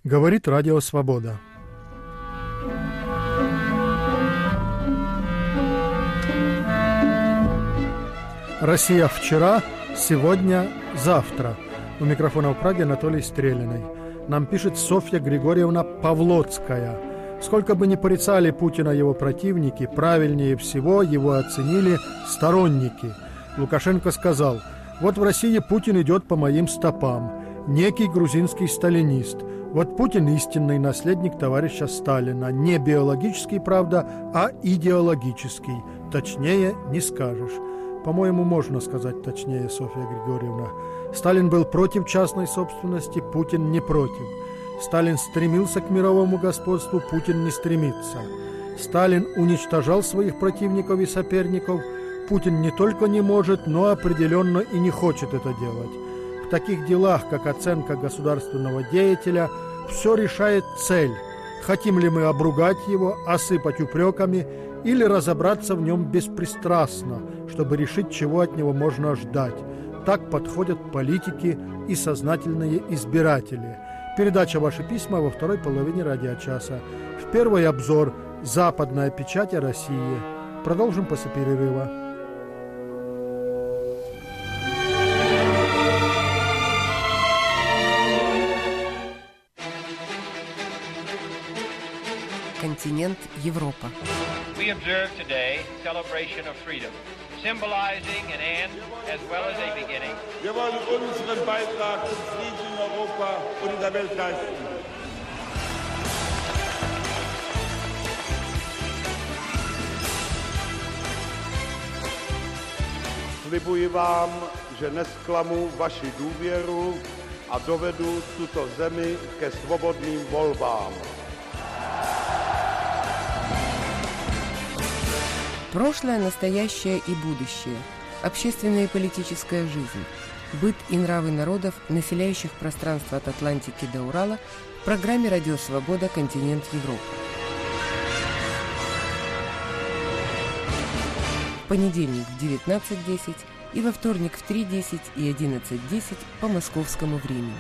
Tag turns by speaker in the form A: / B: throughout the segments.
A: Говорит Радио Свобода. Россия вчера, сегодня, завтра. У микрофона в Праге Анатолий Стрелиной. Нам пишет Софья Григорьевна Павлоцкая. Сколько бы ни порицали Путина его противники, правильнее всего его оценили сторонники. Лукашенко сказал: «Вот в России Путин идет по моим стопам. Некий грузинский сталинист. Вот Путин истинный наследник товарища Сталина. Не биологический, правда, а идеологический. Точнее не скажешь». По-моему, можно сказать точнее, Софья Григорьевна. Сталин был против частной собственности, Путин не против. Сталин стремился к мировому господству, Путин не стремится. Сталин уничтожал своих противников и соперников, Путин не только не может, но определенно и не хочет это делать. В таких делах, как оценка государственного деятеля, все решает цель. Хотим ли мы обругать его, осыпать упреками или разобраться в нем беспристрастно, чтобы решить, чего от него можно ждать. Так подходят политики и сознательные избиратели. Передача «Ваши письма» во второй половине радиочаса. В первый обзор «Западная печать о России». Продолжим после перерыва.
B: Континент Европа.
C: We observe today celebration of freedom, symbolizing an end as well as a beginning.
D: Wir wollen unseren Beitrag zum Frieden in Europa und in der Welt leisten. Slibuji vám, že nesklamu vaši důvěru a dovedu tuto zemi ke svobodným volbám.
B: Прошлое, настоящее и будущее. Общественная и политическая жизнь. Быт и нравы народов, населяющих пространство от Атлантики до Урала, в программе «Радио Свобода. Континент Европы». В понедельник в 19:10 и во вторник в 3:10 и 11:10 по московскому времени.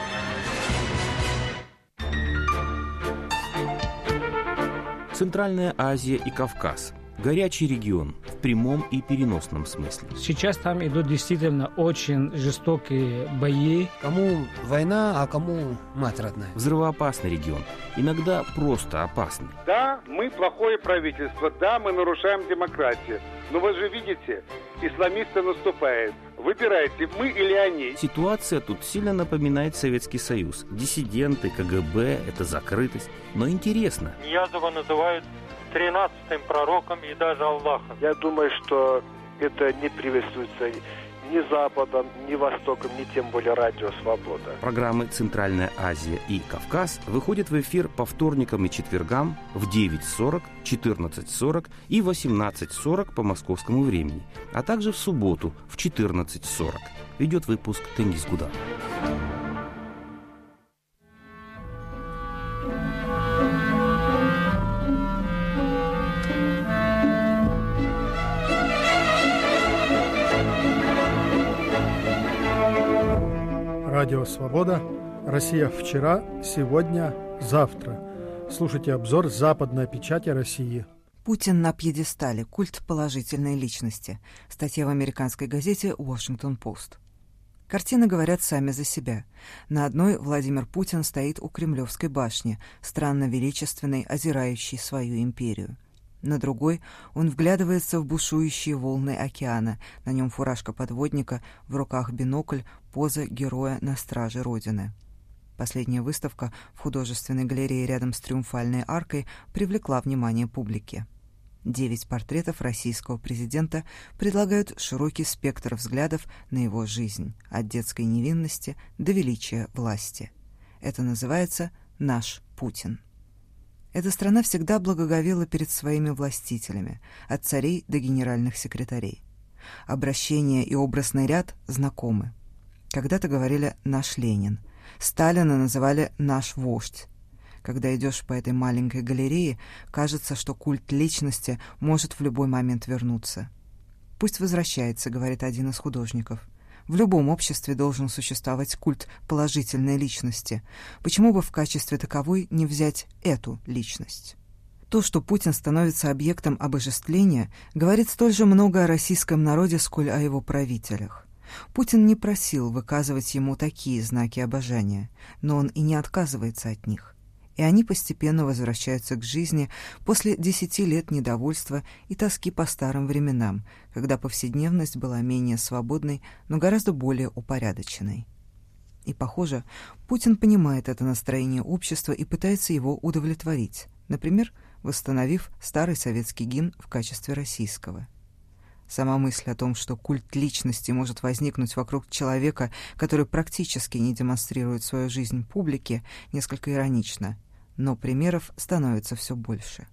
E: Центральная Азия и Кавказ. Горячий регион в прямом и переносном смысле.
F: Сейчас там идут действительно очень жестокие бои.
G: Кому война, а кому мать родная.
E: Взрывоопасный регион. Иногда просто опасный.
H: Да, мы плохое правительство, да, мы нарушаем демократию. Но вы же видите, исламисты наступают. Выбирайте, мы или они.
E: Ситуация тут сильно напоминает Советский Союз. Диссиденты, КГБ, это закрытость. Но интересно.
I: Ниязова называют 13-м пророком и даже Аллахом.
J: Я думаю, что это не приветствуется ни Западом, ни Востоком, ни тем более Радио Свобода.
E: Программы «Центральная Азия» и «Кавказ» выходят в эфир по вторникам и четвергам в 9:40, 14:40 и 18:40 по московскому времени, а также в субботу в 14:40. Ведет выпуск Тенгиз Гудар.
A: Радио Свобода. Россия вчера, сегодня, завтра. Слушайте обзор «Западная печать о России».
K: Путин на пьедестале. Культ положительной личности. Статья в американской газете «Вашингтон-Пост». Картины говорят сами за себя. На одной Владимир Путин стоит у Кремлевской башни, странно величественной, озирающей свою империю. На другой он вглядывается в бушующие волны океана, на нем фуражка подводника, в руках бинокль, поза героя на страже Родины. Последняя выставка в художественной галерее рядом с Триумфальной аркой привлекла внимание публики. 9 портретов российского президента предлагают широкий спектр взглядов на его жизнь, от детской невинности до величия власти. Это называется «Наш Путин». Эта страна всегда благоговела перед своими властителями, от царей до генеральных секретарей. Обращение и образный ряд знакомы. Когда-то говорили «наш Ленин», Сталина называли «наш вождь». Когда идешь по этой маленькой галерее, кажется, что культ личности может в любой момент вернуться. «Пусть возвращается», — говорит один из художников. В любом обществе должен существовать культ положительной личности. Почему бы в качестве таковой не взять эту личность? То, что Путин становится объектом обожествления, говорит столь же много о российском народе, сколь о его правителях. Путин не просил выказывать ему такие знаки обожания, но он и не отказывается от них. И они постепенно возвращаются к жизни после 10 лет недовольства и тоски по старым временам, когда повседневность была менее свободной, но гораздо более упорядоченной. И, похоже, Путин понимает это настроение общества и пытается его удовлетворить, например, восстановив старый советский гимн в качестве российского. Сама мысль о том, что культ личности может возникнуть вокруг человека, который практически не демонстрирует свою жизнь публике, несколько иронична, но примеров становится все больше.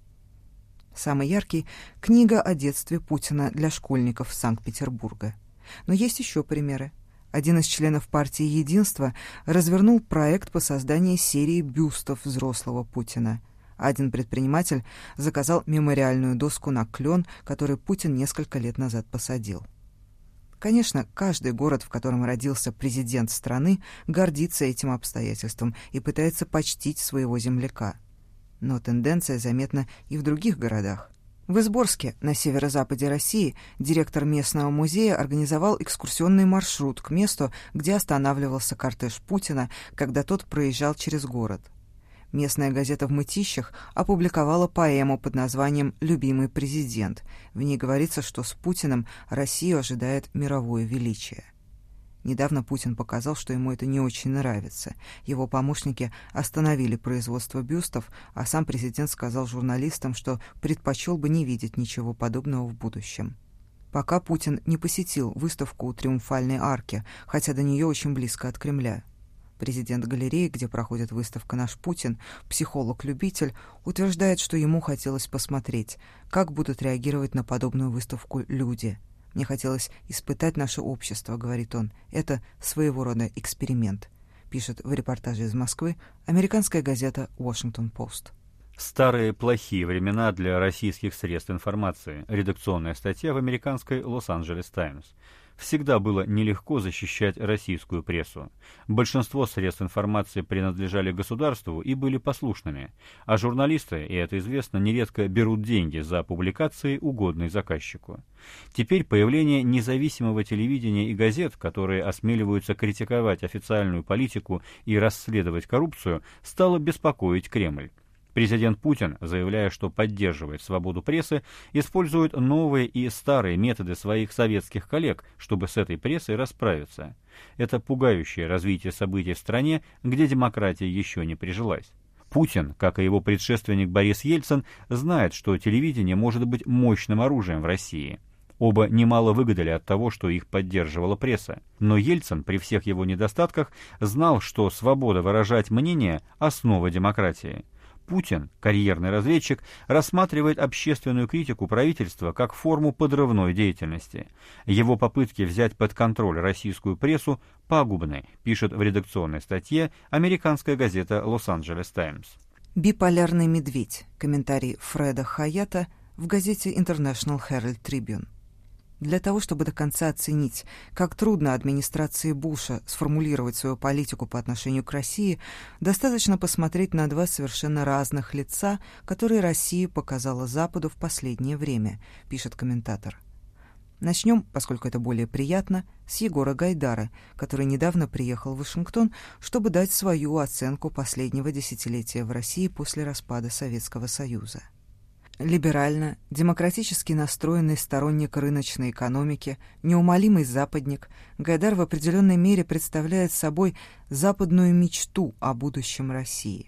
K: Самый яркий — книга о детстве Путина для школьников Санкт-Петербурга. Но есть еще примеры. Один из членов партии «Единство» развернул проект по созданию серии бюстов взрослого Путина. Один предприниматель заказал мемориальную доску на клен, который Путин несколько лет назад посадил. Конечно, каждый город, в котором родился президент страны, гордится этим обстоятельством и пытается почтить своего земляка. Но тенденция заметна и в других городах. В Изборске, на северо-западе России, директор местного музея организовал экскурсионный маршрут к месту, где останавливался кортеж Путина, когда тот проезжал через город. Местная газета в Мытищах опубликовала поэму под названием «Любимый президент». В ней говорится, что с Путиным Россию ожидает мировое величие. Недавно Путин показал, что ему это не очень нравится. Его помощники остановили производство бюстов, а сам президент сказал журналистам, что предпочел бы не видеть ничего подобного в будущем. Пока Путин не посетил выставку у Триумфальной арки, хотя до нее очень близко от Кремля. Президент галереи, где проходит выставка «Наш Путин», психолог-любитель, утверждает, что ему хотелось посмотреть, как будут реагировать на подобную выставку люди. «Мне хотелось испытать наше общество», — говорит он. «Это своего рода эксперимент», — пишет в репортаже из Москвы американская газета «Washington Post».
L: «Старые плохие времена для российских средств информации». Редакционная статья в американской «Лос-Анджелес Таймс». Всегда было нелегко защищать российскую прессу. Большинство средств информации принадлежали государству и были послушными, а журналисты, и это известно, нередко берут деньги за публикации, угодные заказчику. Теперь появление независимого телевидения и газет, которые осмеливаются критиковать официальную политику и расследовать коррупцию, стало беспокоить Кремль. Президент Путин, заявляя, что поддерживает свободу прессы, использует новые и старые методы своих советских коллег, чтобы с этой прессой расправиться. Это пугающее развитие событий в стране, где демократия еще не прижилась. Путин, как и его предшественник Борис Ельцин, знает, что телевидение может быть мощным оружием в России. Оба немало выгадали от того, что их поддерживала пресса. Но Ельцин, при всех его недостатках, знал, что свобода выражать мнение – основа демократии. Путин, карьерный разведчик, рассматривает общественную критику правительства как форму подрывной деятельности. Его попытки взять под контроль российскую прессу пагубны, пишет в редакционной статье американская газета «Лос-Анджелес Таймс».
K: «Биполярный медведь» — комментарий Фреда Хайята в газете International Herald Tribune. Для того, чтобы до конца оценить, как трудно администрации Буша сформулировать свою политику по отношению к России, достаточно посмотреть на два совершенно разных лица, которые Россия показала Западу в последнее время, пишет комментатор. Начнем, поскольку это более приятно, с Егора Гайдара, который недавно приехал в Вашингтон, чтобы дать свою оценку последнего десятилетия в России после распада Советского Союза. Либерально, демократически настроенный сторонник рыночной экономики, неумолимый западник, Гайдар в определенной мере представляет собой западную мечту о будущем России.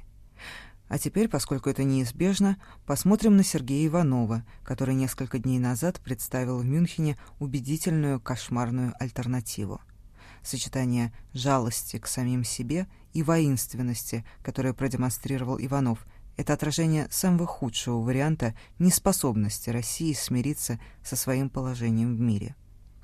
K: А теперь, поскольку это неизбежно, посмотрим на Сергея Иванова, который несколько дней назад представил в Мюнхене убедительную кошмарную альтернативу. Сочетание жалости к самим себе и воинственности, которое продемонстрировал Иванов, это отражение самого худшего варианта неспособности России смириться со своим положением в мире.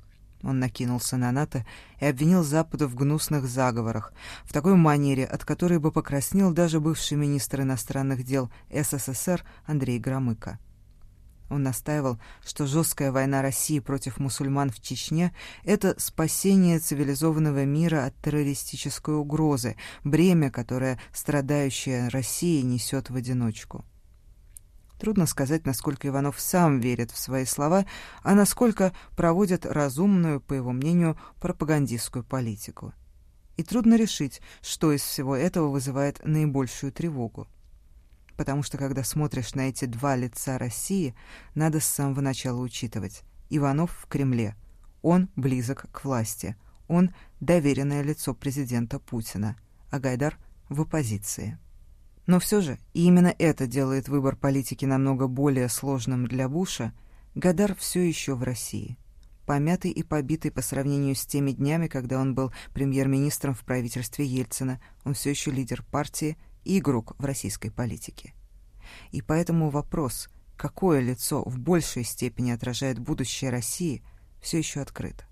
K: Он накинулся на НАТО и обвинил Запад в гнусных заговорах, в такой манере, от которой бы покраснел даже бывший министр иностранных дел СССР Андрей Громыко. Он настаивал, что жесткая война России против мусульман в Чечне – это спасение цивилизованного мира от террористической угрозы, бремя, которое страдающая Россия несет в одиночку. Трудно сказать, насколько Иванов сам верит в свои слова, а насколько проводит разумную, по его мнению, пропагандистскую политику. И трудно решить, что из всего этого вызывает наибольшую тревогу. Потому что, когда смотришь на эти два лица России, надо с самого начала учитывать. Иванов в Кремле. Он близок к власти. Он доверенное лицо президента Путина. А Гайдар в оппозиции. Но все же, и именно это делает выбор политики намного более сложным для Буша, Гайдар все еще в России. Помятый и побитый по сравнению с теми днями, когда он был премьер-министром в правительстве Ельцина, он все еще лидер партии и игрок в российской политике. И поэтому вопрос, какое лицо в большей степени отражает будущее России, все еще открыт.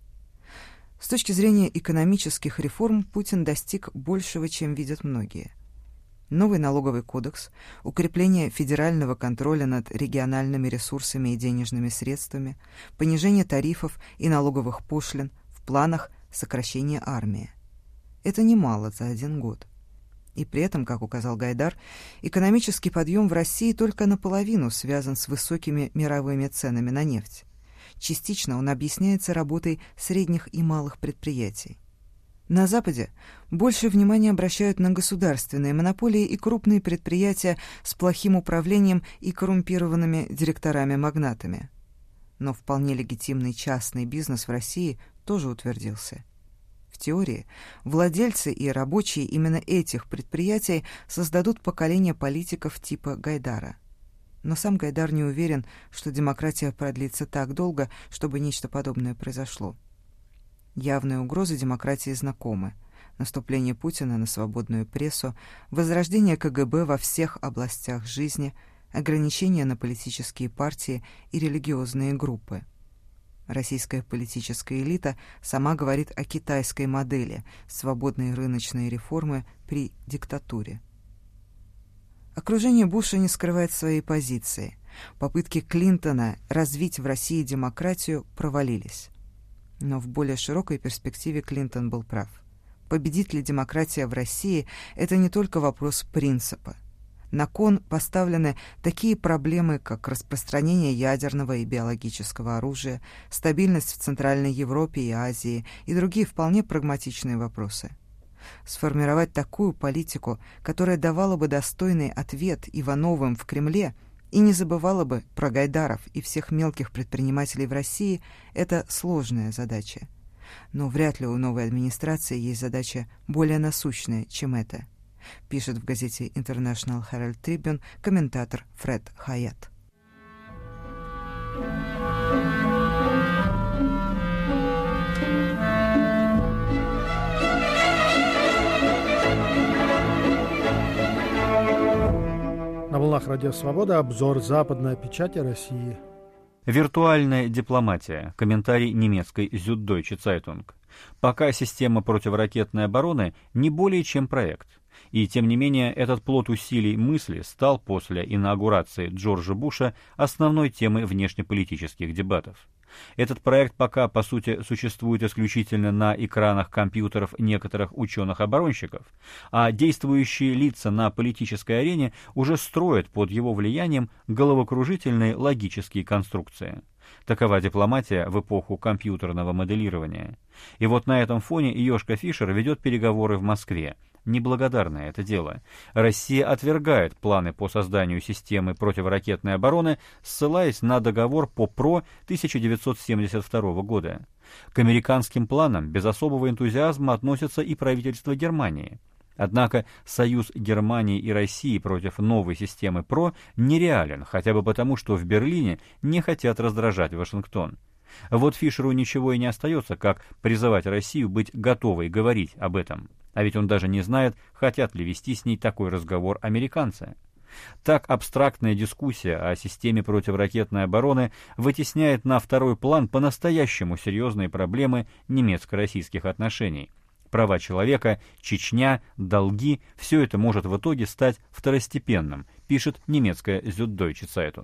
K: С точки зрения экономических реформ Путин достиг большего, чем видят многие. Новый налоговый кодекс, укрепление федерального контроля над региональными ресурсами и денежными средствами, понижение тарифов и налоговых пошлин, в планах сокращение армии. Это немало за 1 год. И при этом, как указал Гайдар, экономический подъем в России только наполовину связан с высокими мировыми ценами на нефть. Частично он объясняется работой средних и малых предприятий. На Западе больше внимания обращают на государственные монополии и крупные предприятия с плохим управлением и коррумпированными директорами-магнатами. Но вполне легитимный частный бизнес в России тоже утвердился. В теории, владельцы и рабочие именно этих предприятий создадут поколение политиков типа Гайдара. Но сам Гайдар не уверен, что демократия продлится так долго, чтобы нечто подобное произошло. Явные угрозы демократии знакомы. Наступление Путина на свободную прессу, возрождение КГБ во всех областях жизни, ограничения на политические партии и религиозные группы. Российская политическая элита сама говорит о китайской модели свободной рыночной реформы при диктатуре. Окружение Буша не скрывает своей позиции. Попытки Клинтона развить в России демократию провалились. Но в более широкой перспективе Клинтон был прав. Победит ли демократия в России – это не только вопрос принципа. На кон поставлены такие проблемы, как распространение ядерного и биологического оружия, стабильность в Центральной Европе и Азии и другие вполне прагматичные вопросы. Сформировать такую политику, которая давала бы достойный ответ Ивановым в Кремле и не забывала бы про Гайдаров и всех мелких предпринимателей в России, это сложная задача. Но вряд ли у новой администрации есть задача более насущная, чем это, пишет в газете International Herald Tribune комментатор Фред Хайат.
A: На волнах Радио Свобода обзор западной печати России.
L: Виртуальная дипломатия. Комментарий немецкой Süddeutsche Zeitung. Пока система противоракетной обороны не более чем проект. И тем не менее этот плод усилий мысли стал после инаугурации Джорджа Буша основной темой внешнеполитических дебатов. Этот проект пока, по сути, существует исключительно на экранах компьютеров некоторых ученых-оборонщиков, а действующие лица на политической арене уже строят под его влиянием головокружительные логические конструкции. Такова дипломатия в эпоху компьютерного моделирования. И вот на этом фоне Йошка Фишер ведет переговоры в Москве. Неблагодарное это дело. Россия отвергает планы по созданию системы противоракетной обороны, ссылаясь на договор по ПРО 1972 года. К американским планам без особого энтузиазма относится и правительство Германии. Однако союз Германии и России против новой системы ПРО нереален, хотя бы потому, что в Берлине не хотят раздражать Вашингтон. Вот Фишеру ничего и не остается, как призывать Россию быть готовой говорить об этом. А ведь он даже не знает, хотят ли вести с ней такой разговор американцы. Так абстрактная дискуссия о системе противоракетной обороны вытесняет на второй план по-настоящему серьезные проблемы немецко-российских отношений. Права человека, Чечня, долги – все это может в итоге стать второстепенным, пишет немецкая Süddeutsche Zeitung.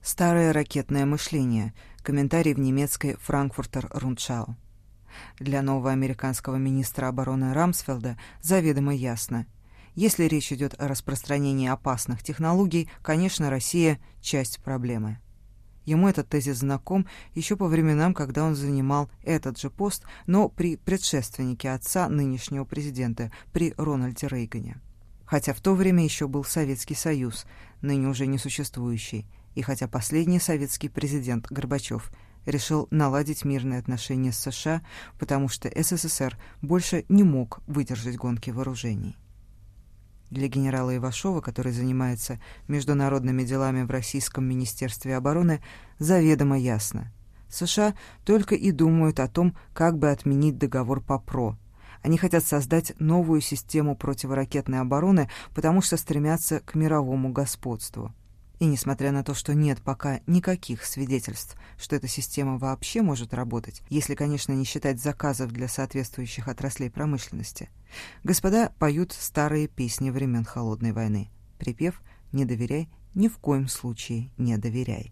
K: Старое ракетное мышление. Комментарий в немецкой «Франкфуртер Рundschau». Для нового американского министра обороны Рамсфелда заведомо ясно. Если речь идет о распространении опасных технологий, конечно, Россия – часть проблемы. Ему этот тезис знаком еще по временам, когда он занимал этот же пост, но при предшественнике отца нынешнего президента, при Рональде Рейгане. Хотя в то время еще был Советский Союз, ныне уже несуществующий, и хотя последний советский президент Горбачев решил наладить мирные отношения с США, потому что СССР больше не мог выдержать гонки вооружений. Для генерала Ивашова, который занимается международными делами в Российском Министерстве обороны, заведомо ясно. США только и думают о том, как бы отменить договор по ПРО. Они хотят создать новую систему противоракетной обороны, потому что стремятся к мировому господству. И несмотря на то, что нет пока никаких свидетельств, что эта система вообще может работать, если, конечно, не считать заказов для соответствующих отраслей промышленности, господа поют старые песни времен Холодной войны. Припев «Не доверяй, ни в коем случае не доверяй».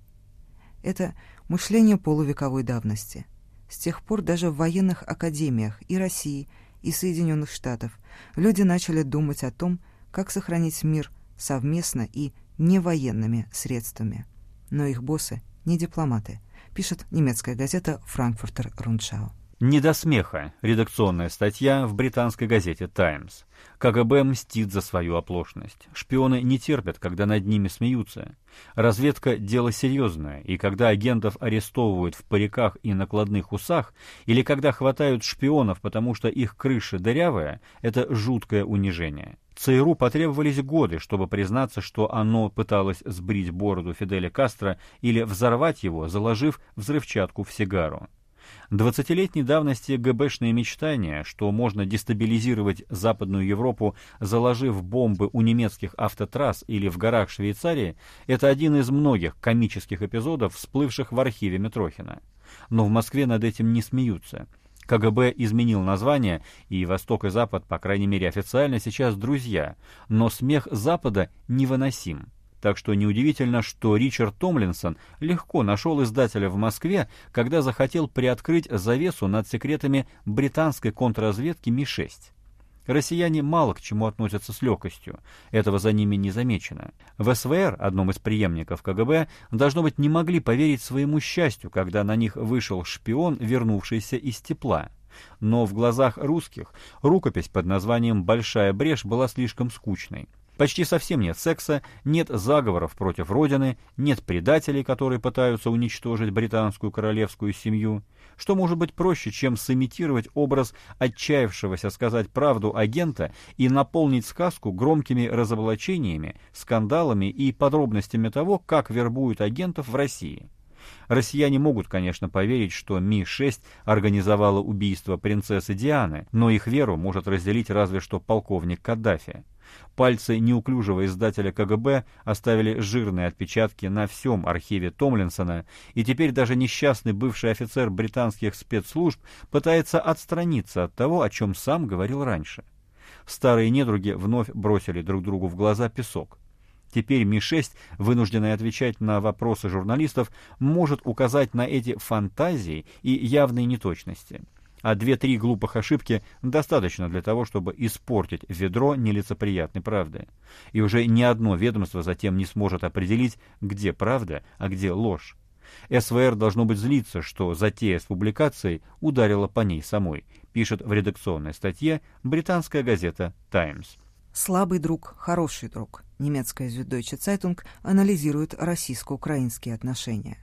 K: Это мышление полувековой давности. С тех пор даже в военных академиях и России, и Соединенных Штатов люди начали думать о том, как сохранить мир совместно и не военными средствами. Но их боссы не дипломаты, пишет немецкая газета «Франкфуртер Рundschau».
L: Не до смеха. Редакционная статья в британской газете «Таймс». КГБ мстит за свою оплошность. Шпионы не терпят, когда над ними смеются. Разведка – дело серьезное, и когда агентов арестовывают в париках и накладных усах, или когда хватают шпионов, потому что их крыша дырявая, это жуткое унижение. ЦРУ потребовались годы, чтобы признаться, что оно пыталось сбрить бороду Фиделя Кастро или взорвать его, заложив взрывчатку в сигару. 20-летней давности ГБшные мечтания, что можно дестабилизировать Западную Европу, заложив бомбы у немецких автотрасс или в горах Швейцарии, это один из многих комических эпизодов, всплывших в архиве Митрохина. Но в Москве над этим не смеются. КГБ изменил название, и Восток и Запад, по крайней мере официально, сейчас друзья, но смех Запада невыносим. Так что неудивительно, что Ричард Томлинсон легко нашел издателя в Москве, когда захотел приоткрыть завесу над секретами британской контрразведки Ми-6. Россияне мало к чему относятся с легкостью, этого за ними не замечено. В СВР, одном из преемников КГБ, должно быть, не могли поверить своему счастью, когда на них вышел шпион, вернувшийся из тепла. Но в глазах русских рукопись под названием «Большая брешь» была слишком скучной. Почти совсем нет секса, нет заговоров против Родины, нет предателей, которые пытаются уничтожить британскую королевскую семью. Что может быть проще, чем сымитировать образ отчаявшегося сказать правду агента и наполнить сказку громкими разоблачениями, скандалами и подробностями того, как вербуют агентов в России? Россияне могут, конечно, поверить, что Ми-6 организовала убийство принцессы Дианы, но их веру может разделить разве что полковник Каддафи. Пальцы неуклюжего издателя КГБ оставили жирные отпечатки на всем архиве Томлинсона, и теперь даже несчастный бывший офицер британских спецслужб пытается отстраниться от того, о чем сам говорил раньше. Старые недруги вновь бросили друг другу в глаза песок. Теперь Ми-6, вынужденный отвечать на вопросы журналистов, может указать на эти фантазии и явные неточности. А 2-3 глупых ошибки достаточно для того, чтобы испортить ведро нелицеприятной правды. И уже ни одно ведомство затем не сможет определить, где правда, а где ложь. СВР должно быть злиться, что затея с публикацией ударила по ней самой, пишет в редакционной статье британская газета «Таймс».
K: «Слабый друг, хороший друг». Немецкая Süddeutsche Zeitung анализирует российско-украинские отношения.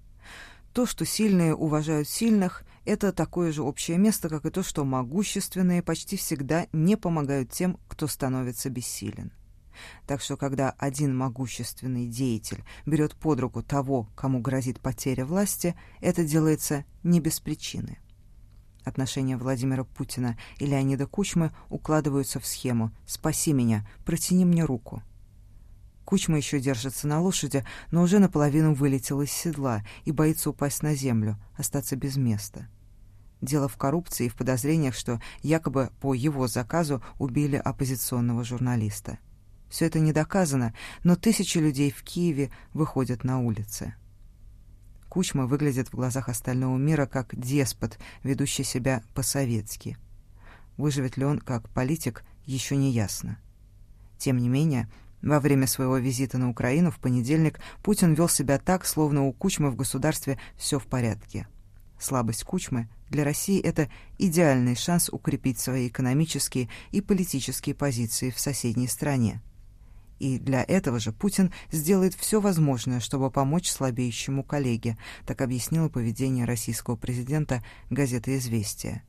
K: То, что сильные уважают сильных, это такое же общее место, как и то, что могущественные почти всегда не помогают тем, кто становится бессилен. Так что, когда один могущественный деятель берет под руку того, кому грозит потеря власти, это делается не без причины. Отношения Владимира Путина и Леонида Кучмы укладываются в схему «спаси меня, протяни мне руку». Кучма еще держится на лошади, но уже наполовину вылетел из седла и боится упасть на землю, остаться без места. Дело в коррупции и в подозрениях, что якобы по его заказу убили оппозиционного журналиста. Все это не доказано, но тысячи людей в Киеве выходят на улицы. Кучма выглядит в глазах остального мира как деспот, ведущий себя по-советски. Выживет ли он как политик, еще не ясно. Тем не менее, во время своего визита на Украину в понедельник Путин вел себя так, словно у Кучмы в государстве все в порядке. Слабость Кучмы для России — это идеальный шанс укрепить свои экономические и политические позиции в соседней стране. И для этого же Путин сделает все возможное, чтобы помочь слабеющему коллеге, так объяснило поведение российского президента газета «Известия».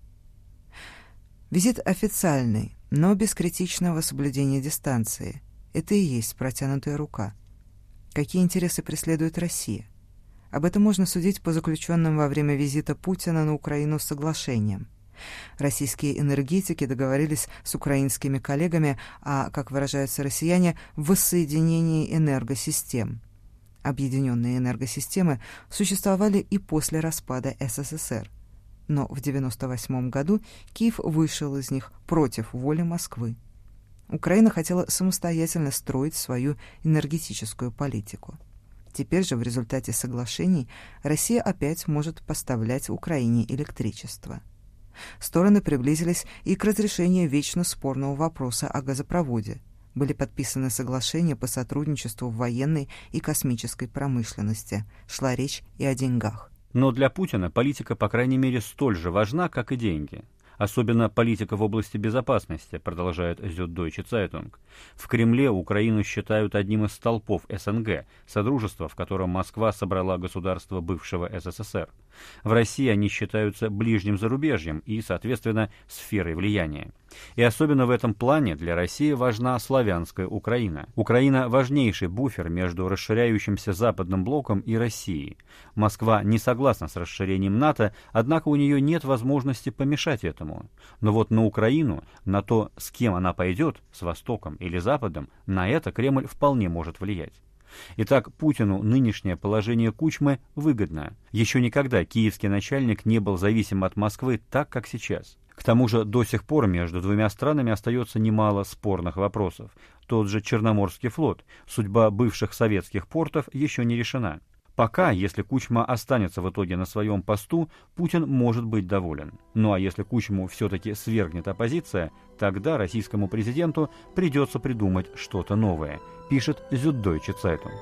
K: Визит официальный, но без критичного соблюдения дистанции. Это и есть протянутая рука. Какие интересы преследует Россия? Об этом можно судить по заключенным во время визита Путина на Украину соглашениям. Российские энергетики договорились с украинскими коллегами о, как выражаются россияне, воссоединении энергосистем. Объединенные энергосистемы существовали и после распада СССР. Но в 1998 году Киев вышел из них против воли Москвы. Украина хотела самостоятельно строить свою энергетическую политику. Теперь же в результате соглашений Россия опять может поставлять Украине электричество. Стороны приблизились и к разрешению вечно спорного вопроса о газопроводе. Были подписаны соглашения по сотрудничеству в военной и космической промышленности. Шла речь и о деньгах.
L: Но для Путина политика, по крайней мере, столь же важна, как и деньги. Особенно политика в области безопасности, продолжает Süddeutsche Zeitung. В Кремле Украину считают одним из столпов СНГ, содружества, в котором Москва собрала государства бывшего СССР. В России они считаются ближним зарубежьем и, соответственно, сферой влияния. И особенно в этом плане для России важна славянская Украина. Украина – важнейший буфер между расширяющимся западным блоком и Россией. Москва не согласна с расширением НАТО, однако у нее нет возможности помешать этому. Но вот на Украину, на то, с кем она пойдет, с Востоком или Западом, на это Кремль вполне может влиять. Итак, Путину нынешнее положение Кучмы выгодно. Еще никогда киевский начальник не был зависим от Москвы так, как сейчас. К тому же до сих пор между двумя странами остается немало спорных вопросов. Тот же Черноморский флот, судьба бывших советских портов еще не решена. Пока, если Кучма останется в итоге на своем посту, Путин может быть доволен. Ну а если Кучму все-таки свергнет оппозиция, тогда российскому президенту придется придумать что-то новое, пишет Süddeutsche Zeitung.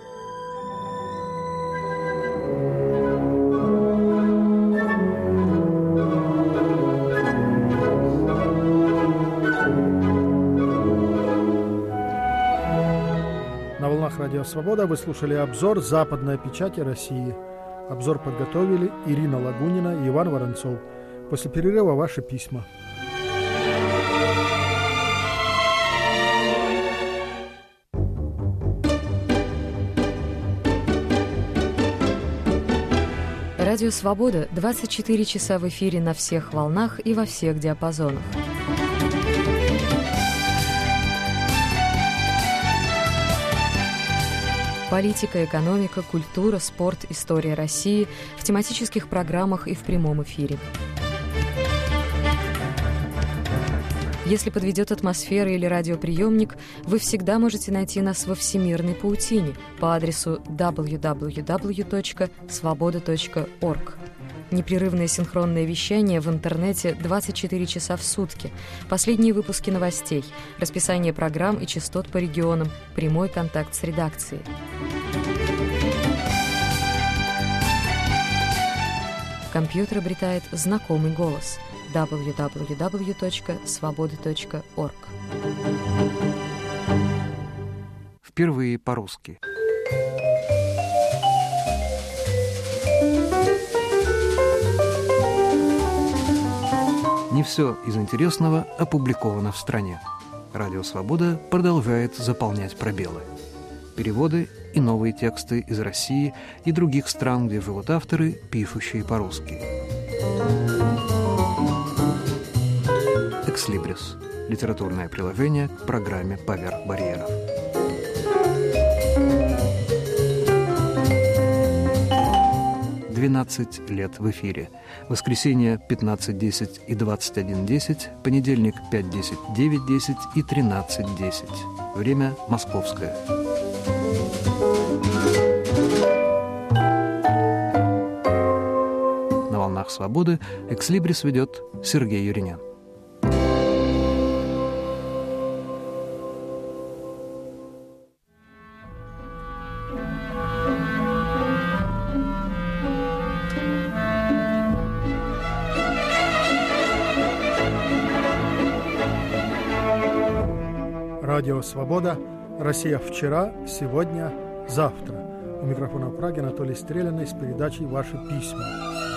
A: На волнах Радио Свобода вы слушали обзор западной печати России. Обзор подготовили Ирина Лагунина и Иван Воронцов. После перерыва ваши письма.
M: Радио Свобода 24 часа в эфире на всех волнах и во всех диапазонах. Политика, экономика, культура, спорт, история России в тематических программах и в прямом эфире. Если подведет атмосфера или радиоприемник, вы всегда можете найти нас во всемирной паутине по адресу www.svoboda.org. Непрерывное синхронное вещание в интернете 24 часа в сутки, последние выпуски новостей, расписание программ и частот по регионам, прямой контакт с редакцией. Компьютер обретает знакомый голос www.svoboda.org.
G: Впервые по-русски. Не все из интересного опубликовано в стране. Радио «Свобода» продолжает заполнять пробелы. Переводы и новые тексты из России и других стран, где живут авторы, пишущие по-русски. «Экслибрис» – литературное приложение к программе «Поверх барьеров». 12 лет в эфире. Воскресенье 15:10 и 21:10, понедельник 5:10, 9:10 и 13:10. Время московское. На волнах свободы «Экслибрис» ведет Сергей Юринян.
A: Радио «Свобода». Россия вчера, сегодня, завтра. У микрофона в Праге Анатолий Стреляный с передачей «Ваши письма».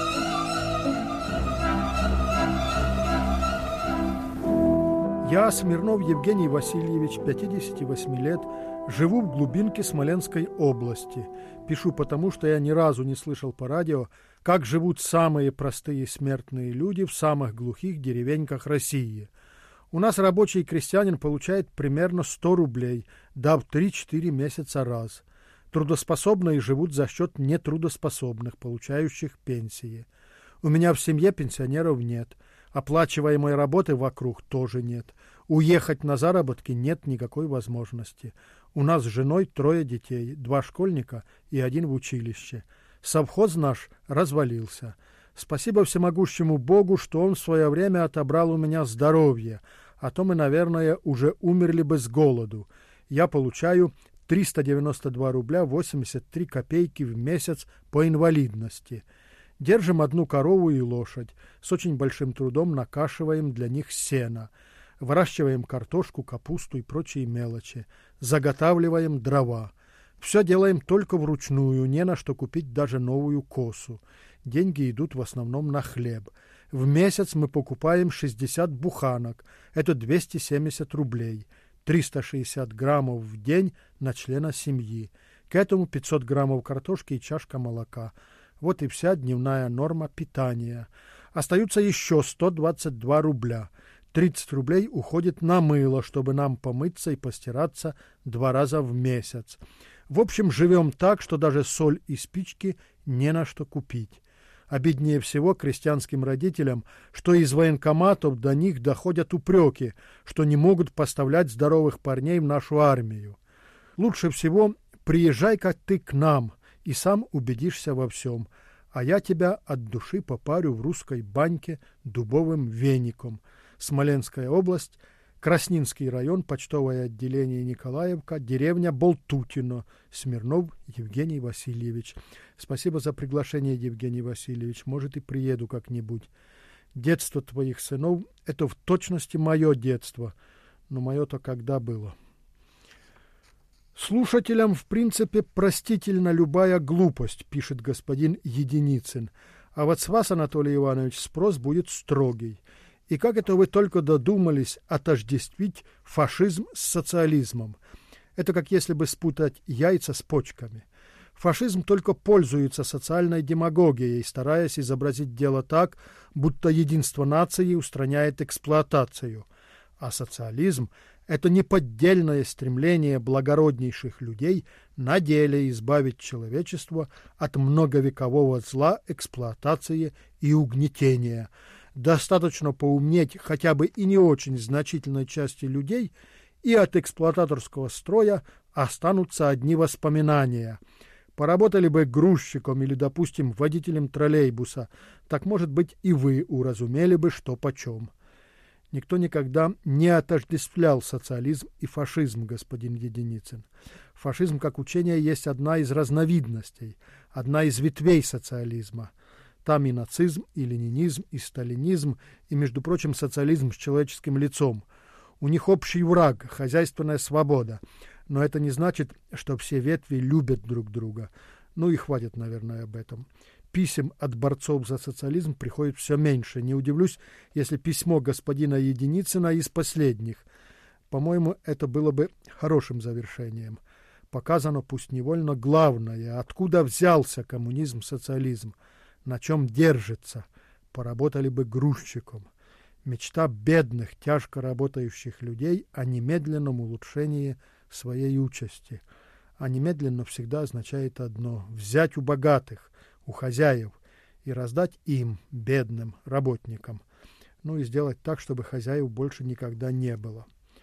A: Я, Смирнов Евгений Васильевич, 58 лет, живу в глубинке Смоленской области. Пишу потому, что я ни разу не слышал по радио, как живут самые простые смертные люди в самых глухих деревеньках России. У нас рабочий крестьянин получает примерно 100 рублей, дав 3-4 месяца раз. Трудоспособные живут за счет нетрудоспособных, получающих пенсии. У меня в семье пенсионеров нет. Оплачиваемой работы вокруг тоже нет. Уехать на заработки нет никакой возможности. У нас с женой 3 детей, 2 школьника и 1 в училище. Совхоз наш развалился. Спасибо всемогущему Богу, что он в свое время отобрал у меня здоровье, а то мы, наверное, уже умерли бы с голоду. Я получаю 392 рубля 83 копейки в месяц по инвалидности. Держим 1 корову и лошадь. С очень большим трудом накашиваем для них сено. Выращиваем картошку, капусту и прочие мелочи. Заготавливаем дрова. Все делаем только вручную, не на что купить даже новую косу. Деньги идут в основном на хлеб. В месяц мы покупаем 60 буханок. Это 270 рублей. 360 граммов в день на члена семьи. К этому 500 граммов картошки и чашка молока. Вот и вся дневная норма питания. Остаются еще 122 рубля. 30 рублей уходит на мыло, чтобы нам помыться и постираться 2 раза в месяц. В общем, живем так, что даже соль и спички не на что купить. Обиднее всего крестьянским родителям, что из военкоматов до них доходят упреки, что не могут поставлять здоровых парней в нашу армию. Лучше всего приезжай-ка ты к нам, и сам убедишься во всем, а я тебя от души попарю в русской баньке дубовым веником. Смоленская область, Краснинский район, почтовое отделение Николаевка, деревня Болтутино. Смирнов Евгений Васильевич. Спасибо за приглашение, Евгений Васильевич. Может, и приеду как-нибудь. Детство твоих сынов — это в точности мое детство. Но мое-то когда было? Слушателям, в принципе, простительна любая глупость, пишет господин Единицын. А вот с вас, Анатолий Иванович, спрос будет строгий. И как это вы только додумались отождествить фашизм с социализмом? Это как если бы спутать яйца с почками. Фашизм только пользуется социальной демагогией, стараясь изобразить дело так, будто единство нации устраняет эксплуатацию. А социализм – это неподдельное стремление благороднейших людей на деле избавить человечество от многовекового зла эксплуатации и угнетения. Достаточно поумнеть хотя бы и не очень значительной части людей, и от эксплуататорского строя останутся одни воспоминания. Поработали бы грузчиком или, допустим, водителем троллейбуса, так, может быть, и вы уразумели бы, что почем. Никто никогда не отождествлял социализм и фашизм, господин Единицын. Фашизм как учение есть одна из разновидностей, одна из ветвей социализма. Там и нацизм, и ленинизм, и сталинизм, и, между прочим, социализм с человеческим лицом. У них общий враг – хозяйственная свобода. Но это не значит, что все ветви любят друг друга. Ну и хватит, наверное, об этом. Писем от борцов за социализм приходит все меньше. Не удивлюсь, если письмо господина Единицына из последних. По-моему, это было бы хорошим завершением. Показано, пусть невольно, главное, откуда взялся коммунизм, социализм. На чем держится, поработали бы грузчиком. Мечта бедных, тяжко работающих людей о немедленном улучшении своей участи. А немедленно всегда означает одно – взять у богатых, у хозяев, и раздать им, бедным работникам. Ну и сделать так, чтобы хозяев больше никогда не было.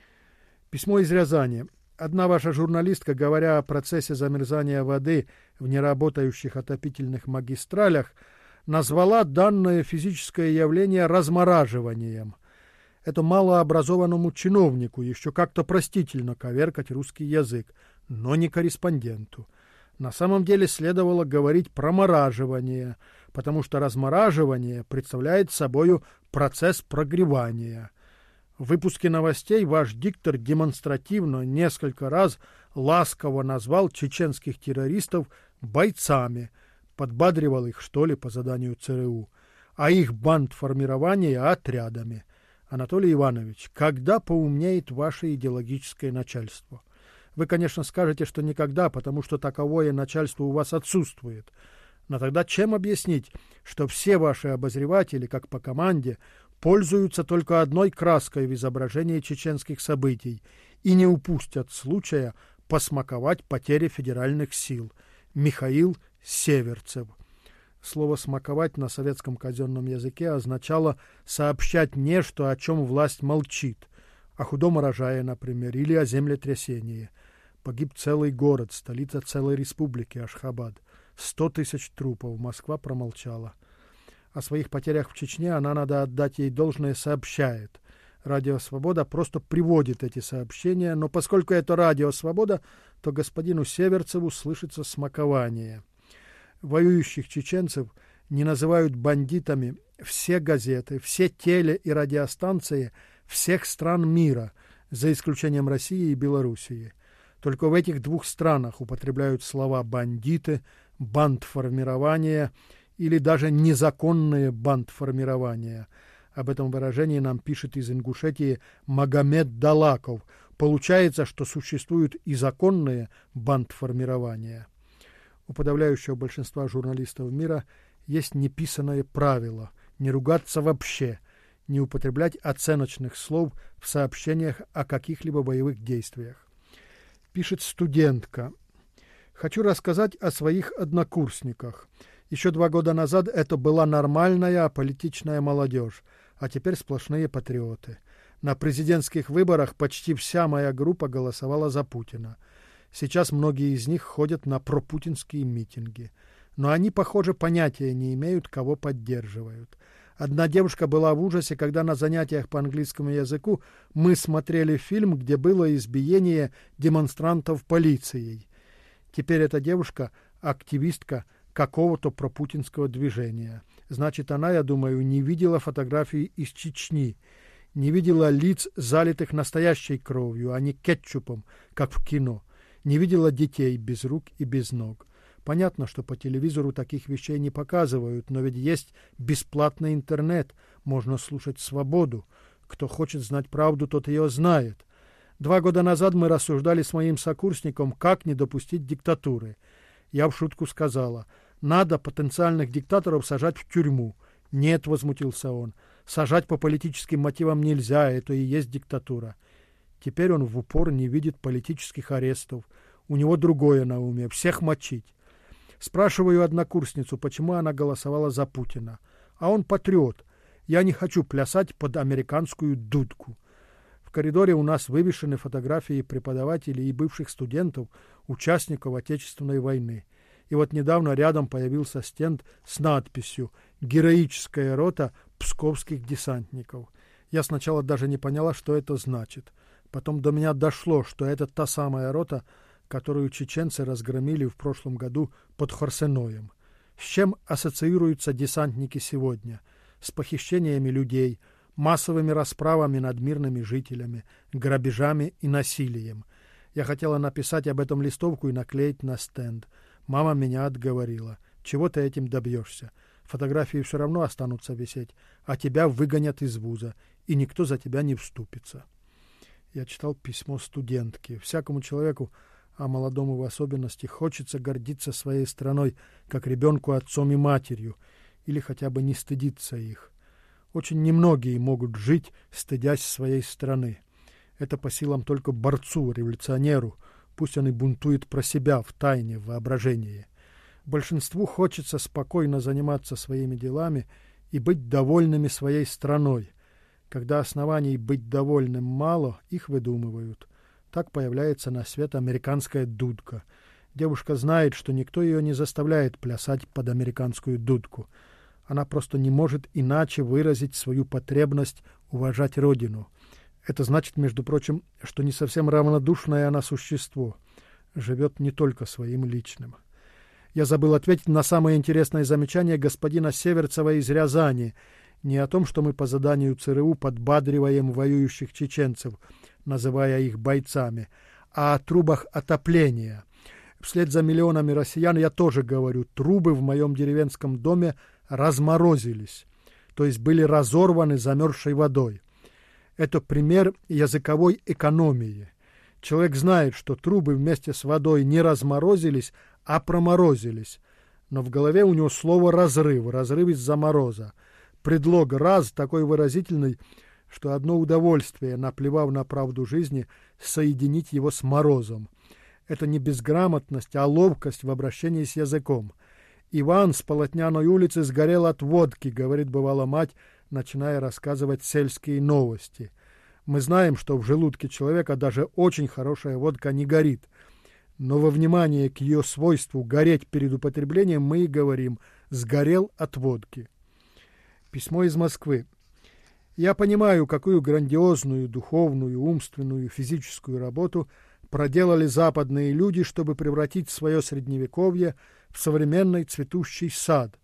A: Письмо из Рязани. Одна ваша журналистка, говоря о процессе замерзания воды в неработающих отопительных магистралях, назвала данное физическое явление размораживанием. Это малообразованному чиновнику еще как-то простительно коверкать русский язык, но не корреспонденту. На самом деле следовало говорить промораживание, потому что размораживание представляет собою процесс прогревания. В выпуске новостей ваш диктор демонстративно несколько раз ласково назвал чеченских террористов бойцами, подбадривал их, что ли, по заданию ЦРУ, а их бандформирование отрядами. Анатолий Иванович, когда поумнеет ваше идеологическое начальство? Вы, конечно, скажете, что никогда, потому что таковое начальство у вас отсутствует. Но тогда чем объяснить, что все ваши обозреватели, как по команде, пользуются только одной краской в изображении чеченских событий и не упустят случая посмаковать потери федеральных сил? Михаил Северцев. Слово «смаковать» на советском казенном языке означало сообщать нечто, о чем власть молчит. О худом урожае, например, или о землетрясении. Погиб целый город, столица целой республики Ашхабад. 100 тысяч трупов. Москва промолчала. О своих потерях в Чечне она, надо отдать ей должное, сообщает. Радио «Свобода» просто приводит эти сообщения, но поскольку это радио «Свобода», то господину Северцеву слышится смакование. Воюющих чеченцев не называют бандитами все газеты, все теле- и радиостанции всех стран мира, за исключением России и Белоруссии. Только в этих двух странах употребляют слова «бандиты», «бандформирование» или даже «незаконное бандформирование». Об этом выражении нам пишет из Ингушетии Магомед Далаков. Получается, что существуют и законные бандформирования. У подавляющего большинства журналистов мира есть неписанное правило – не ругаться вообще, не употреблять оценочных слов в сообщениях о каких-либо боевых действиях. Пишет студентка. Хочу рассказать о своих однокурсниках. Еще 2 года назад это была нормальная аполитичная молодежь, а теперь сплошные патриоты. На президентских выборах почти вся моя группа голосовала за Путина. Сейчас многие из них ходят на пропутинские митинги. Но они, похоже, понятия не имеют, кого поддерживают. Одна девушка была в ужасе, когда на занятиях по английскому языку мы смотрели фильм, где было избиение демонстрантов полицией. Теперь эта девушка – активистка какого-то пропутинского движения. Значит, она, я думаю, не видела фотографии из Чечни, не видела лиц, залитых настоящей кровью, а не кетчупом, как в кино, не видела детей без рук и без ног. Понятно, что по телевизору таких вещей не показывают, но ведь есть бесплатный интернет, можно слушать свободу. Кто хочет знать правду, тот ее знает. 2 года назад мы рассуждали с моим сокурсником, как не допустить диктатуры. Я в шутку сказала, надо потенциальных диктаторов сажать в тюрьму. Нет, возмутился он, сажать по политическим мотивам нельзя, это и есть диктатура. Теперь он в упор не видит политических арестов. У него другое на уме, всех мочить. Спрашиваю однокурсницу, почему она голосовала за Путина. А он патриот. Я не хочу плясать под американскую дудку. В коридоре у нас вывешены фотографии преподавателей и бывших студентов, участников Отечественной войны. И вот недавно рядом появился стенд с надписью «Героическая рота псковских десантников». Я сначала даже не поняла, что это значит. Потом до меня дошло, что это та самая рота, которую чеченцы разгромили в прошлом году под Хорсеноем. С чем ассоциируются десантники сегодня? С похищениями людей, массовыми расправами над мирными жителями, грабежами и насилием. Я хотела написать об этом листовку и наклеить на стенд. Мама меня отговорила. Чего ты этим добьешься? Фотографии все равно останутся висеть, а тебя выгонят из вуза, и никто за тебя не вступится. Я читал письмо студентки. Всякому человеку, а молодому в особенности, хочется гордиться своей страной, как ребенку отцом и матерью, или хотя бы не стыдиться их. Очень немногие могут жить, стыдясь своей страны. Это по силам только борцу, революционеру, пусть он и бунтует про себя в тайне, в воображении. Большинству хочется спокойно заниматься своими делами и быть довольными своей страной. Когда оснований быть довольным мало, их выдумывают. Так появляется на свет американская дудка. Девушка знает, что никто ее не заставляет плясать под американскую дудку. Она просто не может иначе выразить свою потребность уважать родину. Это значит, между прочим, что не совсем равнодушное она существо. Живет не только своим личным. Я забыл ответить на самое интересное замечание господина Северцева из Рязани. Не о том, что мы по заданию ЦРУ подбадриваем воюющих чеченцев, называя их бойцами, а о трубах отопления. Вслед за миллионами россиян я тоже говорю, трубы в моем деревенском доме разморозились, то есть были разорваны замерзшей водой. Это пример языковой экономии. Человек знает, что трубы вместе с водой не разморозились, а проморозились. Но в голове у него слово «разрыв», разрыв из-за мороза. Предлог «раз» такой выразительный, что одно удовольствие, наплевав на правду жизни, соединить его с морозом. Это не безграмотность, а ловкость в обращении с языком. «Иван с Полотняной улицы сгорел от водки», говорит бывала мать, начиная рассказывать сельские новости. Мы знаем, что в желудке человека даже очень хорошая водка не горит. Но во внимание к ее свойству гореть перед употреблением мы и говорим «сгорел от водки». Письмо из Москвы. Я понимаю, какую грандиозную духовную, умственную, физическую работу проделали западные люди, чтобы превратить свое средневековье в современный цветущий сад.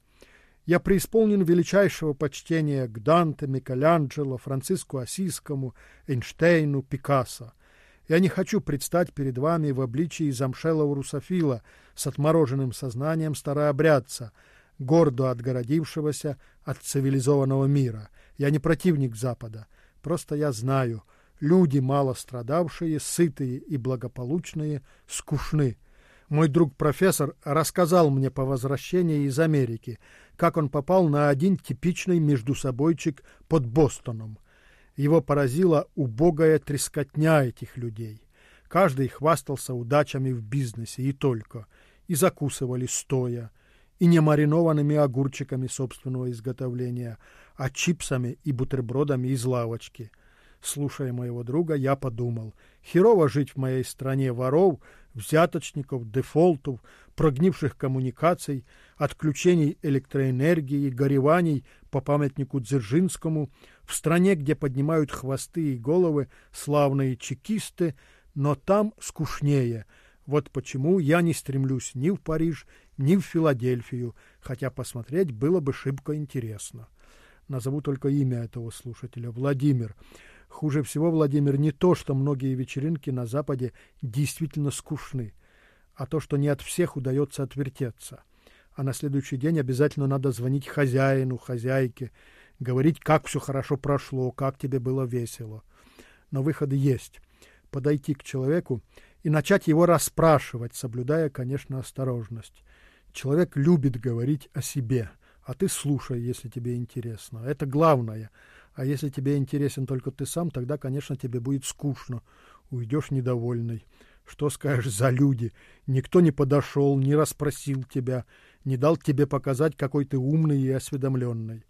A: Я преисполнен величайшего почтения к Данте, Микеланджело, Франциску Ассизскому, Эйнштейну, Пикассо. Я не хочу предстать перед вами в обличии замшелого русофила с отмороженным сознанием старообрядца, гордо отгородившегося от цивилизованного мира. Я не противник Запада, просто я знаю, люди, мало страдавшие, сытые и благополучные, скучны. Мой друг-профессор рассказал мне по возвращении из Америки, как он попал на один типичный междусобойчик под Бостоном. Его поразила убогая трескотня этих людей. Каждый хвастался удачами в бизнесе и только, и закусывали стоя, и не маринованными огурчиками собственного изготовления, а чипсами и бутербродами из лавочки. Слушая моего друга, я подумал, херово жить в моей стране воров, взяточников, дефолтов, прогнивших коммуникаций, отключений электроэнергии, гореваний по памятнику Дзержинскому, в стране, где поднимают хвосты и головы славные чекисты, но там скучнее. Вот почему я не стремлюсь ни в Париж, ни в Филадельфию, хотя посмотреть было бы шибко интересно. Назову только имя этого слушателя – Владимир. Хуже всего, Владимир, не то, что многие вечеринки на Западе действительно скучны, а то, что не от всех удается отвертеться. А на следующий день обязательно надо звонить хозяину, хозяйке, говорить, как все хорошо прошло, как тебе было весело. Но выход есть. Подойти к человеку и начать его расспрашивать, соблюдая, конечно, осторожность. Человек любит говорить о себе, а ты слушай, если тебе интересно. Это главное. А если тебе интересен только ты сам, тогда, конечно, тебе будет скучно. Уйдешь недовольный. Что скажешь за люди? Никто не подошел, не расспросил тебя, не дал тебе показать, какой ты умный и осведомленный.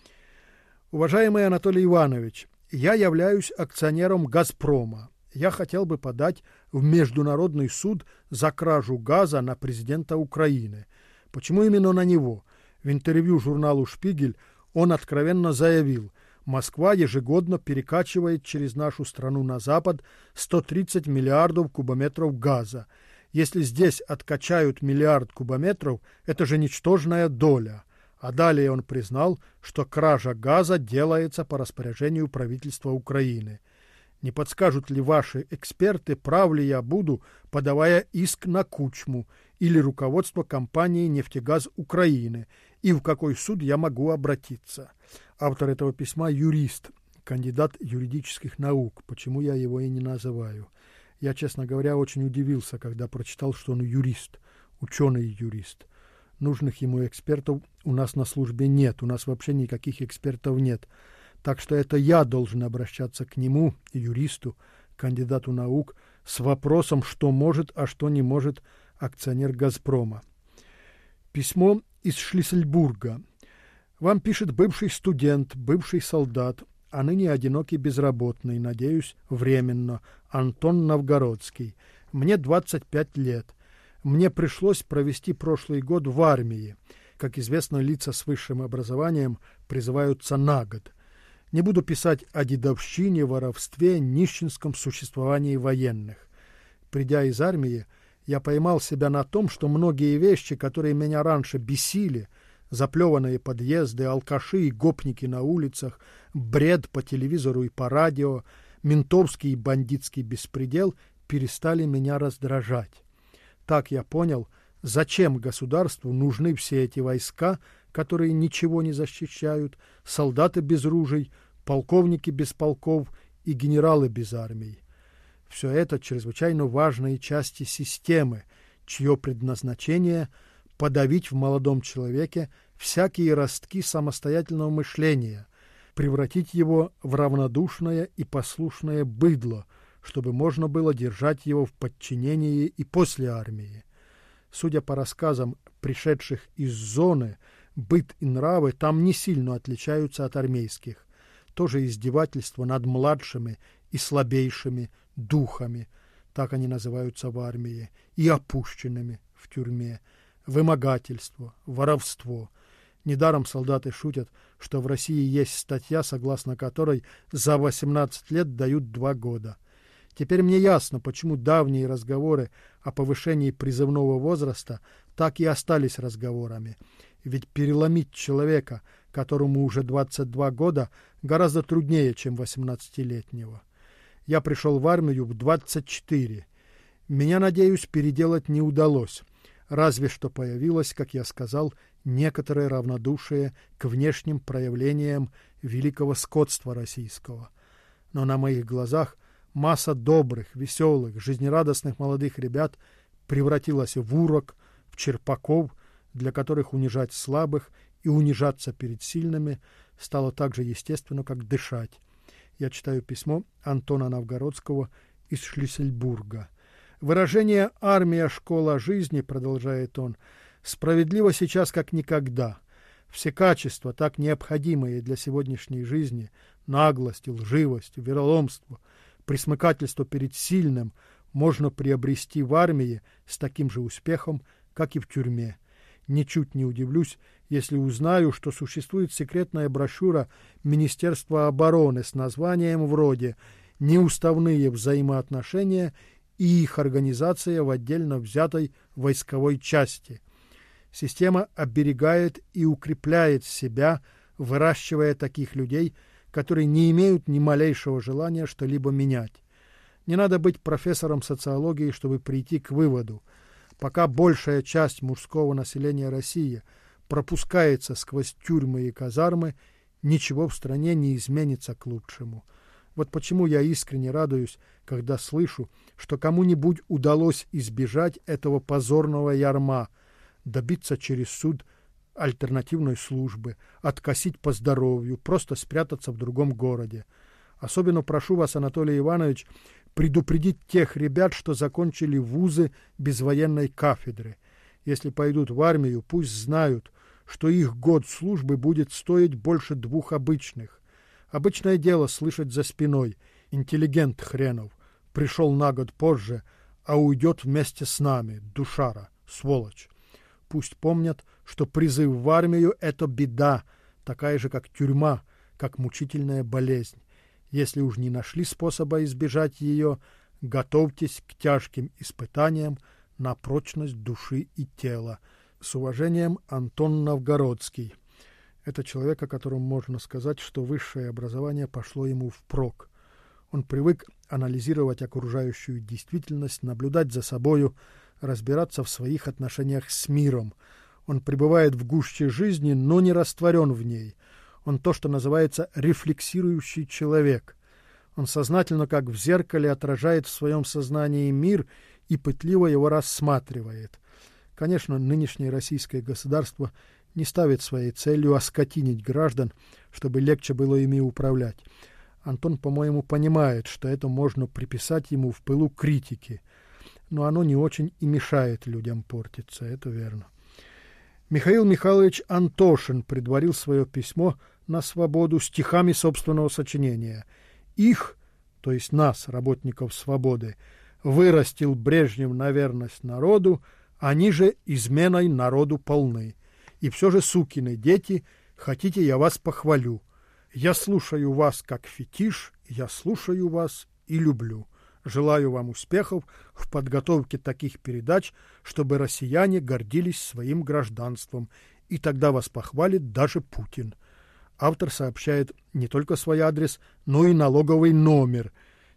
A: Уважаемый Анатолий Иванович, я являюсь акционером «Газпрома». Я хотел бы подать в Международный суд за кражу газа на президента Украины. Почему именно на него? В интервью журналу «Шпигель» он откровенно заявил, Москва ежегодно перекачивает через нашу страну на Запад 130 миллиардов кубометров газа. Если здесь откачают миллиард кубометров, это же ничтожная доля. А далее он признал, что кража газа делается по распоряжению правительства Украины. Не подскажут ли ваши эксперты, прав ли я буду, подавая иск на Кучму или руководство компании «Нефтегаз Украины», и в какой суд я могу обратиться? Автор этого письма – юрист, кандидат юридических наук, почему я его и не называю. Я, честно говоря, очень удивился, когда прочитал, что он юрист, ученый-юрист. Нужных ему экспертов у нас на службе нет, у нас вообще никаких экспертов нет. Так что это я должен обращаться к нему, юристу, кандидату наук, с вопросом, что может, а что не может акционер «Газпрома». Письмо из Шлиссельбурга. Вам пишет бывший студент, бывший солдат, а ныне одинокий безработный, надеюсь, временно, Антон Новгородский. Мне 25 лет. Мне пришлось провести прошлый год в армии. Как известно, лица с высшим образованием призываются на год. Не буду писать о дедовщине, воровстве, нищенском существовании военных. Придя из армии, я поймал себя на том, что многие вещи, которые меня раньше бесили, заплеванные подъезды, алкаши и гопники на улицах, бред по телевизору и по радио, ментовский и бандитский беспредел, перестали меня раздражать. Так я понял, зачем государству нужны все эти войска, которые ничего не защищают, солдаты без ружей, полковники без полков и генералы без армий. Все это чрезвычайно важные части системы, чье предназначение – подавить в молодом человеке всякие ростки самостоятельного мышления, превратить его в равнодушное и послушное быдло, чтобы можно было держать его в подчинении и после армии. Судя по рассказам пришедших из зоны, быт и нравы там не сильно отличаются от армейских. Тоже издевательство над младшими и слабейшими духами, так они называются в армии, и опущенными в тюрьме, вымогательство, воровство. Недаром солдаты шутят, что в России есть статья, согласно которой за 18 лет дают 2 года. Теперь мне ясно, почему давние разговоры о повышении призывного возраста так и остались разговорами. Ведь переломить человека, которому уже 22 года, гораздо труднее, чем 18-летнего. Я пришел в армию в 24. Меня, надеюсь, переделать не удалось. Разве что появилось, как я сказал, некоторое равнодушие к внешним проявлениям великого скотства российского. Но на моих глазах масса добрых, веселых, жизнерадостных молодых ребят превратилась в урок, в черпаков, для которых унижать слабых и унижаться перед сильными стало так же естественно, как дышать. Я читаю письмо Антона Новгородского из Шлиссельбурга. Выражение «армия – школа жизни», продолжает он, справедливо сейчас как никогда. Все качества, так необходимые для сегодняшней жизни, наглость, лживость, вероломство, пресмыкательство перед сильным, можно приобрести в армии с таким же успехом, как и в тюрьме. Ничуть не удивлюсь, если узнаю, что существует секретная брошюра Министерства обороны с названием вроде «Неуставные взаимоотношения и их организация в отдельно взятой войсковой части». Система оберегает и укрепляет себя, выращивая таких людей, которые не имеют ни малейшего желания что-либо менять. Не надо быть профессором социологии, чтобы прийти к выводу. Пока большая часть мужского населения России пропускается сквозь тюрьмы и казармы, ничего в стране не изменится к лучшему. Вот почему я искренне радуюсь, когда слышу, что кому-нибудь удалось избежать этого позорного ярма, добиться через суд альтернативной службы, откосить по здоровью, просто спрятаться в другом городе. Особенно прошу вас, Анатолий Иванович, предупредить тех ребят, что закончили вузы без военной кафедры. Если пойдут в армию, пусть знают, что их год службы будет стоить больше 2 обычных. Обычное дело слышать за спиной: интеллигент хренов, пришел на год позже, а уйдет вместе с нами, душара, сволочь. Пусть помнят, что призыв в армию – это беда, такая же, как тюрьма, как мучительная болезнь. Если уж не нашли способа избежать ее, готовьтесь к тяжким испытаниям на прочность души и тела. С уважением, Антон Новгородский. Это человек, о котором можно сказать, что высшее образование пошло ему впрок. Он привык анализировать окружающую действительность, наблюдать за собою, разбираться в своих отношениях с миром. Он пребывает в гуще жизни, но не растворен в ней. Он то, что называется рефлексирующий человек. Он сознательно, как в зеркале, отражает в своем сознании мир и пытливо его рассматривает. Конечно, нынешнее российское государство не ставит своей целью оскотинить граждан, чтобы легче было ими управлять. Антон, по-моему, понимает, что это можно приписать ему в пылу критики, но оно не очень и мешает людям портиться, это верно. Михаил Михайлович Антошин предварил свое письмо на «Свободу» стихами собственного сочинения. Их, то есть нас, работников «Свободы», вырастил Брежнев на верность народу, они же изменой народу полны. И все же, сукины дети, хотите, я вас похвалю. Я слушаю вас как фетиш, я слушаю вас и люблю. Желаю вам успехов в подготовке таких передач, чтобы россияне гордились своим гражданством, и тогда вас похвалит даже Путин. Автор сообщает не только свой адрес, но и налоговый номер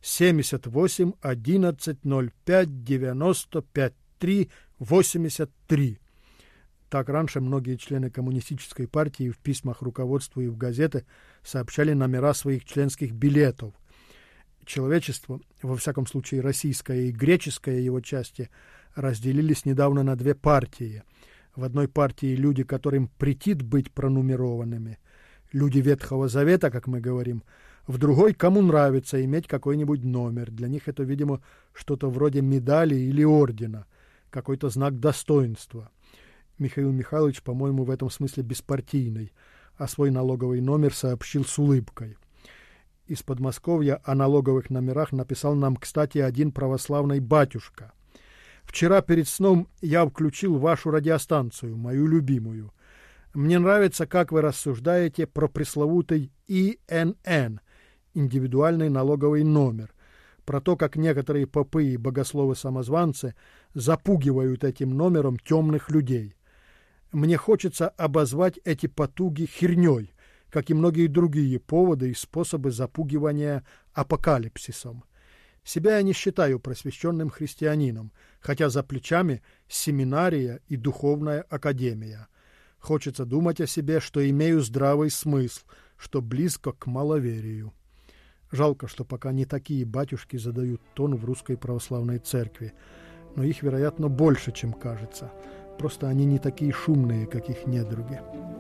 A: 78 11 05 95 3 83. Так раньше многие члены коммунистической партии в письмах руководству и в газеты сообщали номера своих членских билетов. Человечество, во всяком случае российская и греческая его части, разделились недавно на две партии. В одной партии люди, которым претит быть пронумерованными, люди Ветхого Завета, как мы говорим, в другой, кому нравится иметь какой-нибудь номер. Для них это, видимо, что-то вроде медали или ордена, какой-то знак достоинства. Михаил Михайлович, по-моему, в этом смысле беспартийный, а свой налоговый номер сообщил с улыбкой. Из Подмосковья о налоговых номерах написал нам, кстати, один православный батюшка. «Вчера перед сном я включил вашу радиостанцию, мою любимую. Мне нравится, как вы рассуждаете про пресловутый ИНН, индивидуальный налоговый номер, про то, как некоторые попы и богословы-самозванцы запугивают этим номером темных людей. Мне хочется обозвать эти потуги херней, как и многие другие поводы и способы запугивания апокалипсисом. Себя я не считаю просвещенным христианином, хотя за плечами семинария и духовная академия. Хочется думать о себе, что имею здравый смысл, что близко к маловерию. Жалко, что пока не такие батюшки задают тон в русской православной церкви, но их, вероятно, больше, чем кажется. Просто они не такие шумные, как их недруги».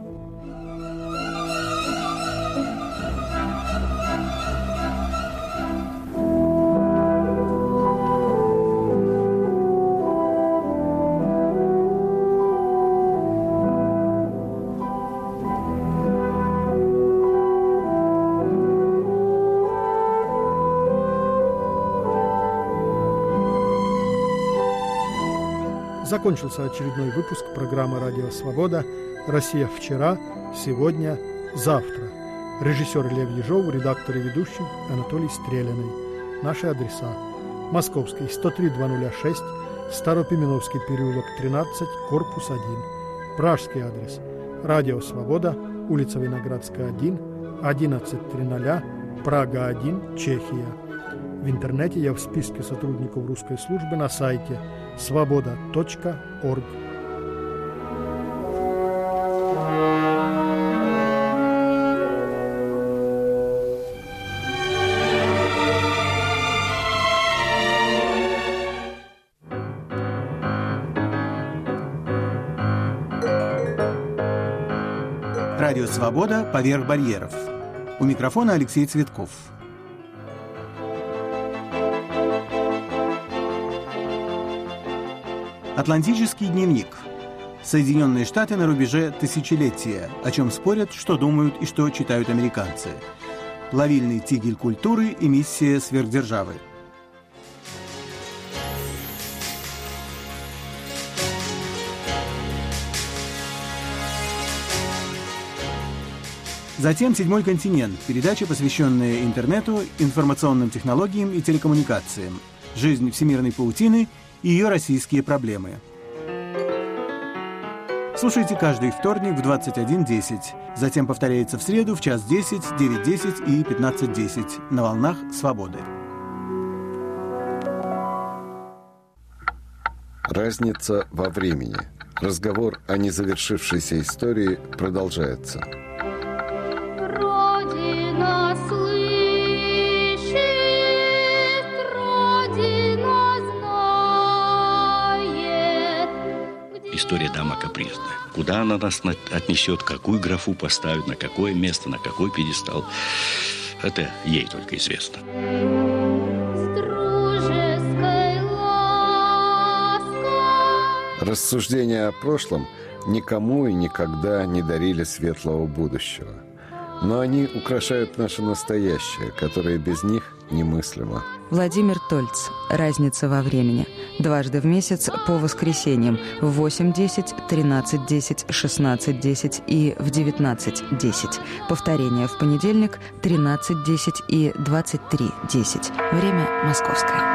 A: Закончился очередной выпуск программы «Радио Свобода». «Россия вчера, сегодня, завтра». Режиссер Лев Ежов, редактор и ведущий Анатолий Стреляный. Наши адреса: Московский, 103-206, Старопименовский переулок, 13, корпус 1. Пражский адрес: Радио Свобода, улица Виноградская, 1, 1100, Прага 1, Чехия. В интернете я в списке сотрудников русской службы на сайте svoboda.org.
N: Радио «Свобода» поверх барьеров. У микрофона Алексей Цветков. Атлантический дневник. Соединенные Штаты на рубеже тысячелетия. О чем спорят, что думают и что читают американцы. Плавильный тигель культуры и миссия сверхдержавы. Затем «Седьмой континент» – передача, посвященная интернету, информационным технологиям и телекоммуникациям. Жизнь всемирной паутины и ее российские проблемы. Слушайте каждый вторник в 21:10. Затем повторяется в среду в 1:10, 9:10 и 15:10 на волнах «Свободы».
O: Разница во времени. Разговор о незавершившейся истории продолжается.
P: Родина слышит, Родина знает.
Q: История дама капризная. Куда она нас отнесет, какую графу поставит, на какое место, на какой пьедестал, это ей только известно.
O: Рассуждения о прошлом никому и никогда не дарили светлого будущего. Но они украшают наше настоящее, которое без них немыслимо.
R: Владимир Тольц. «Разница во времени». Дважды в месяц по воскресеньям в 8:10, 13:10, 16:10 и в 19:10. Повторение в понедельник 13:10 и 23:10. Время московское.